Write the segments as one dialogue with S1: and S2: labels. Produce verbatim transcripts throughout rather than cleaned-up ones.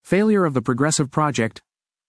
S1: Failure of the Progressive Project.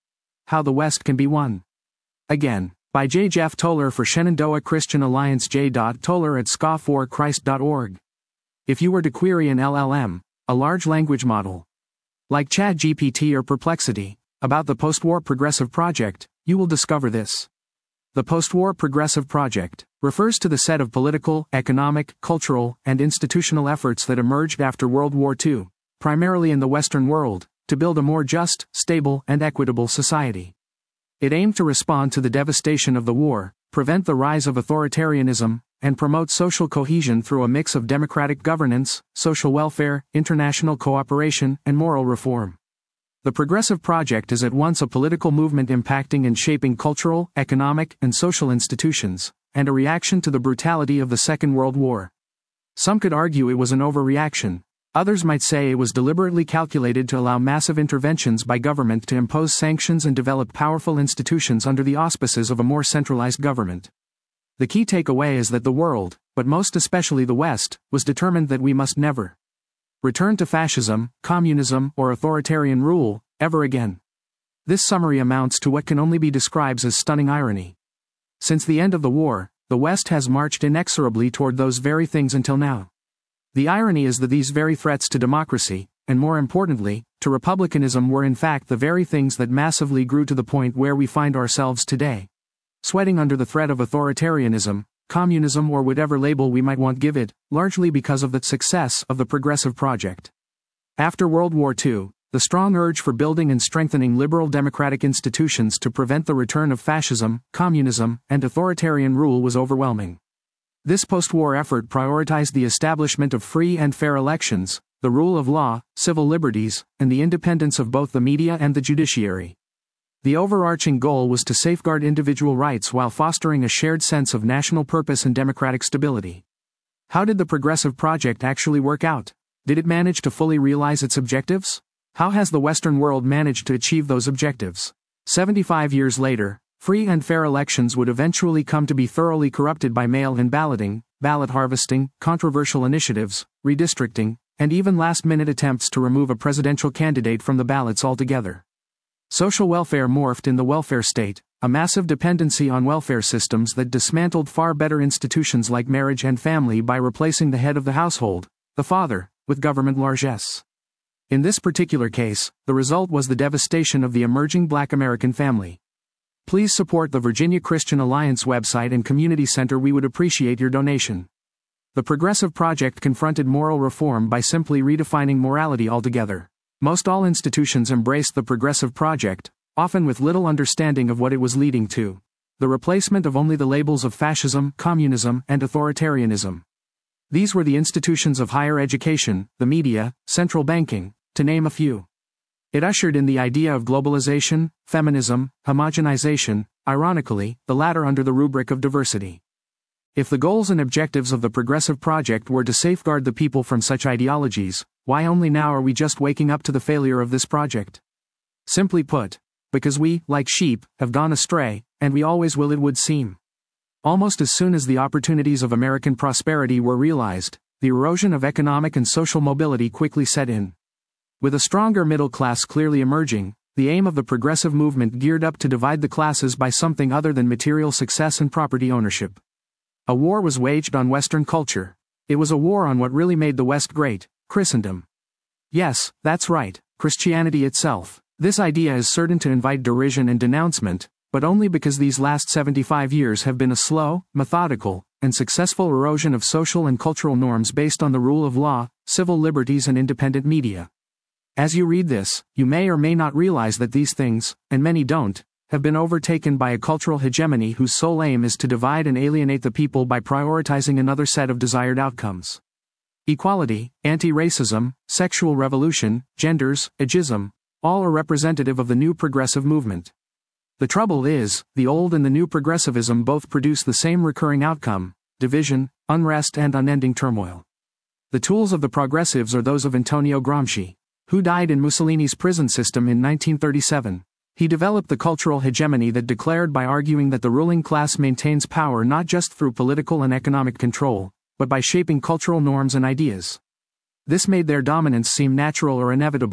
S1: How the West Can Be Won. Again, by J. Jeff Toller for Shenandoah Christian Alliance. J. Toller at scoff for christ dot org. If you were to query an L L M, a large language model, like ChatGPT or Perplexity, about the post-war Progressive Project, you will discover this. The post-war Progressive Project refers to the set of political, economic, cultural, and institutional efforts that emerged after World War Two, primarily in the Western world, to build a more just, stable, and equitable society. It aimed to respond to the devastation of the war, prevent the rise of authoritarianism, and promote social cohesion through a mix of democratic governance, social welfare, international cooperation, and moral reform. The Progressive Project is at once a political movement impacting and shaping cultural, economic, and social institutions, and a reaction to the brutality of the Second World War. Some could argue it was an overreaction. Others might say it was deliberately calculated to allow massive interventions by government to impose sanctions and develop powerful institutions under the auspices of a more centralized government. The key takeaway is that the world, but most especially the West, was determined that we must never return to fascism, communism, or authoritarian rule, ever again. This summary amounts to what can only be described as stunning irony. Since the end of the war, the West has marched inexorably toward those very things until now. The irony is that these very threats to democracy, and more importantly, to republicanism were in fact the very things that massively grew to the point where we find ourselves today. Sweating under the threat of authoritarianism, communism or whatever label we might want give it, largely because of the success of the Progressive Project. After World War Two, the strong urge for building and strengthening liberal democratic institutions to prevent the return of fascism, communism, and authoritarian rule was overwhelming. This post-war effort prioritized the establishment of free and fair elections, the rule of law, civil liberties, and the independence of both the media and the judiciary. The overarching goal was to safeguard individual rights while fostering a shared sense of national purpose and democratic stability. How did the Progressive Project actually work out? Did it manage to fully realize its objectives? How has the Western world managed to achieve those objectives? seventy-five years later, free and fair elections would eventually come to be thoroughly corrupted by mail-in balloting, ballot harvesting, controversial initiatives, redistricting, and even last-minute attempts to remove a presidential candidate from the ballots altogether. Social welfare morphed in the welfare state, a massive dependency on welfare systems that dismantled far better institutions like marriage and family by replacing the head of the household, the father, with government largesse. In this particular case, the result was the devastation of the emerging Black American family. Please support the Virginia Christian Alliance website and community center. We would appreciate your donation. The Progressive Project confronted moral reform by simply redefining morality altogether. Most all institutions embraced the Progressive Project, often with little understanding of what it was leading to. The replacement of only the labels of fascism, communism, and authoritarianism. These were the institutions of higher education, the media, central banking, to name a few. It ushered in the idea of globalization, feminism, homogenization, ironically, the latter under the rubric of diversity. If the goals and objectives of the Progressive Project were to safeguard the people from such ideologies, why only now are we just waking up to the failure of this project? Simply put, because we, like sheep, have gone astray, and we always will, it would seem. Almost as soon as the opportunities of American prosperity were realized, the erosion of economic and social mobility quickly set in. With a stronger middle class clearly emerging, the aim of the progressive movement geared up to divide the classes by something other than material success and property ownership. A war was waged on Western culture. It was a war on what really made the West great, Christendom. Yes, that's right, Christianity itself. This idea is certain to invite derision and denouncement, but only because these last seventy-five years have been a slow, methodical, and successful erosion of social and cultural norms based on the rule of law, civil liberties and independent media. As you read this, you may or may not realize that these things, and many don't, have been overtaken by a cultural hegemony whose sole aim is to divide and alienate the people by prioritizing another set of desired outcomes. Equality, anti-racism, sexual revolution, genders, ageism, all are representative of the new progressive movement. The trouble is, the old and the new progressivism both produce the same recurring outcome: division, unrest and unending turmoil. The tools of the progressives are those of Antonio Gramsci, who died in Mussolini's prison system in nineteen thirty-seven. He developed the cultural hegemony that declared by arguing that the ruling class maintains power not just through political and economic control, but by shaping cultural norms and ideas. This made their dominance seem natural or inevitable.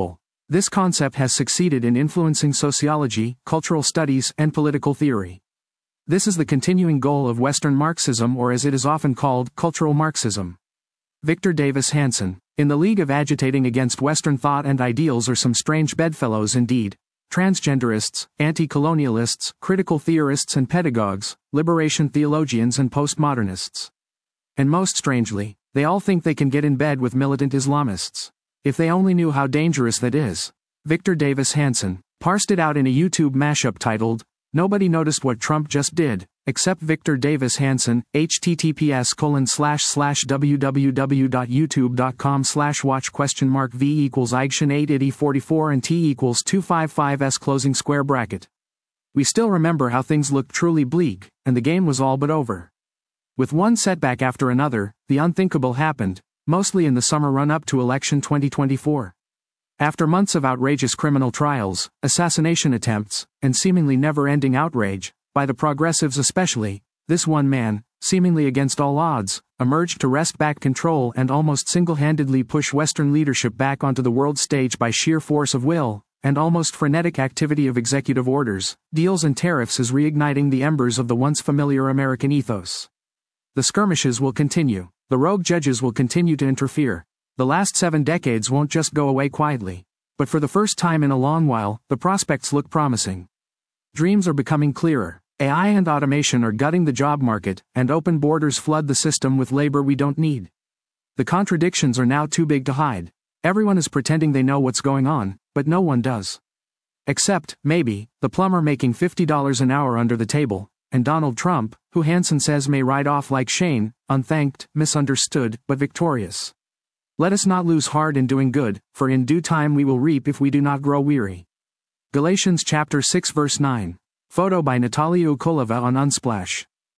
S1: This concept has succeeded in influencing sociology, cultural studies, and political theory. This is the continuing goal of Western Marxism, or as it is often called, cultural Marxism. Victor Davis Hanson. In the league of agitating against Western thought and ideals are some strange bedfellows indeed. Transgenderists, anti-colonialists, critical theorists and pedagogues, liberation theologians and postmodernists. And most strangely, they all think they can get in bed with militant Islamists. If they only knew how dangerous that is. Victor Davis Hanson parsed it out in a YouTube mashup titled, "Nobody Noticed What Trump Just Did, Except Victor Davis Hanson," https colon slash slash www.youtube.com slash watch question mark v equals eigshan eight eighty forty-four and t equals two fifty-five s closing square bracket. We still remember how things looked truly bleak, and the game was all but over. With one setback after another, the unthinkable happened, mostly in the summer run-up to election twenty twenty-four. After months of outrageous criminal trials, assassination attempts, and seemingly never-ending outrage, by the progressives especially, this one man, seemingly against all odds, emerged to wrest back control and almost single-handedly push Western leadership back onto the world stage by sheer force of will, and almost frenetic activity of executive orders, deals and tariffs is reigniting the embers of the once familiar American ethos. The skirmishes will continue. The rogue judges will continue to interfere. The last seven decades won't just go away quietly. But for the first time in a long while, the prospects look promising. Dreams are becoming clearer. A I and automation are gutting the job market, and open borders flood the system with labor we don't need. The contradictions are now too big to hide. Everyone is pretending they know what's going on, but no one does. Except, maybe, the plumber making fifty dollars an hour under the table, and Donald Trump, who Hanson says may ride off like Shane, unthanked, misunderstood, but victorious. Let us not lose heart in doing good, for in due time we will reap if we do not grow weary. Galatians chapter six verse nine. Photo by Natalia Ukolova on Unsplash.